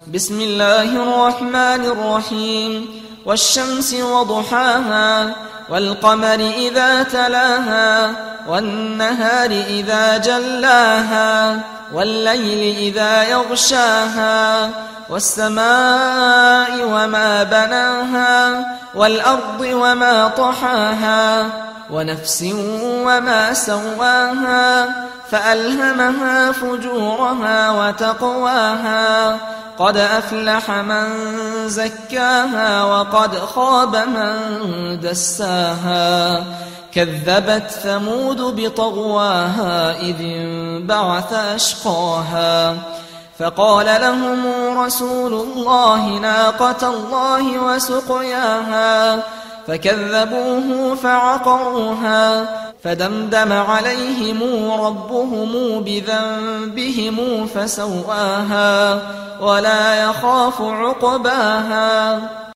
بسم الله الرحمن الرحيم والشمس وضحاها والقمر إذا تلاها والنهار إذا جلاها والليل إذا يغشاها والسماء وما بناها والأرض وما طحاها ونفس وما سواها فألهمها فجورها وتقواها قد أفلح من زكاها وقد خاب من دساها كذبت ثمود بطغواها إذ انبعث أشقاها فقال لهم رسول الله ناقة الله وسقياها فكذبوه فعقروها فدمدم عليهم ربهم بذنبهم فسواها ولا يخاف عقباها